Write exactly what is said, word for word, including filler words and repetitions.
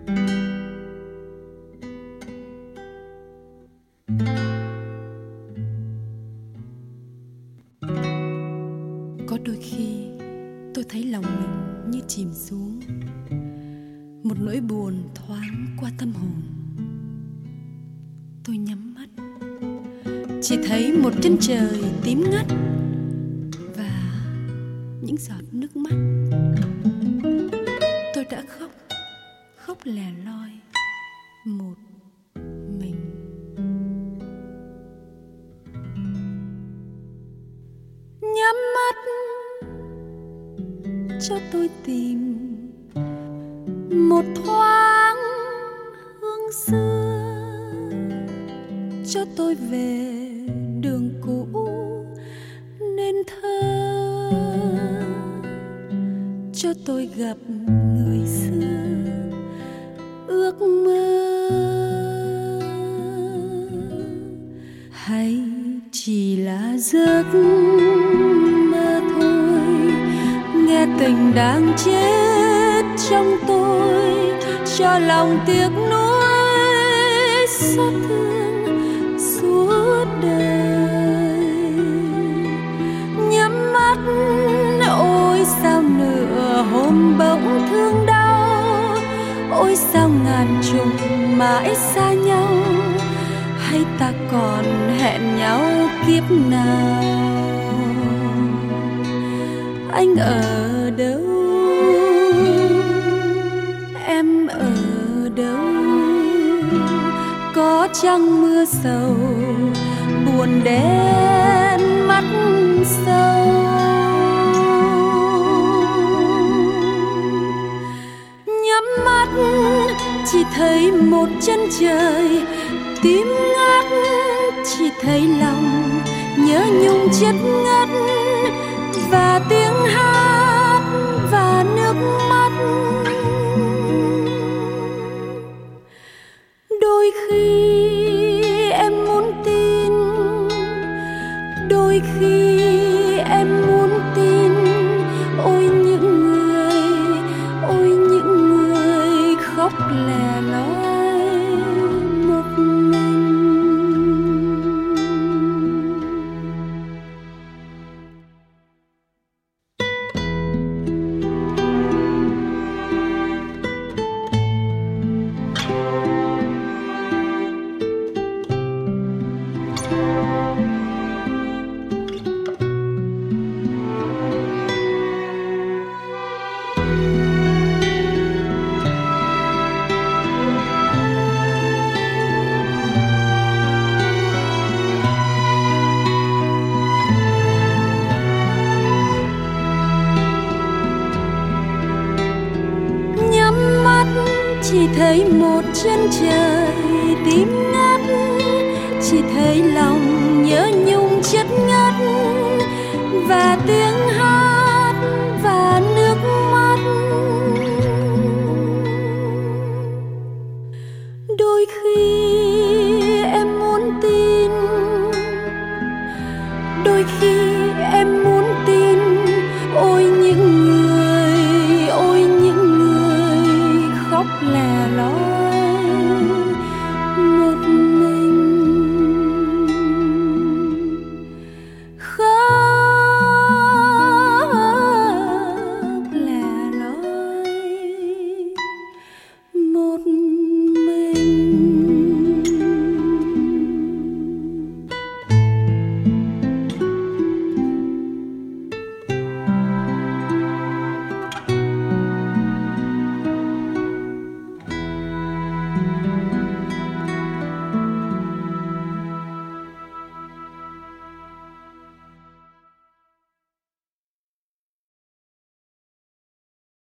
Có đôi khi tôi thấy lòng mình như chìm xuống, một nỗi buồn thoáng qua tâm hồn. Tôi nhắm mắt, chỉ thấy một chân trời tím ngắt và những giọt nước mắt. Tôi đã khóc, khóc lẻ loi một mình. Nhắm mắt cho tôi tìm một thoáng hương xưa, cho tôi về đường cũ nên thơ, cho tôi gặp người xưa ước mơ. Hay chỉ là giấc mơ thôi, nghe tình đang chết trong tôi, cho lòng tiếc nuối xót thương suốt đời. Nhắm mắt ôi sao nửa hôm bỗng thương đau, ôi sao ngàn trùng mãi xa nhau, hay ta còn hẹn nhau kiếp nào. Anh ở đâu, em ở đâu, có chăng mưa sầu buồn đen mắt sâu. Nhắm mắt chỉ thấy một chân trời tím ngắt, chỉ thấy lòng nhớ nhung chết ngất, và tiếng hát và nước mắt. Đôi khi em muốn tin, đôi khi em muốn tin, ôi những người, ôi những người khóc lẻ loi một mình. Chỉ thấy một chân trời tím ngắt, chỉ thấy lòng nhớ nhung chất ngất, và tiếng hát và nước mắt. Đôi khi em muốn tin, đôi khi em muốn tin, ôi những người, ôi những người khóc lẻ loi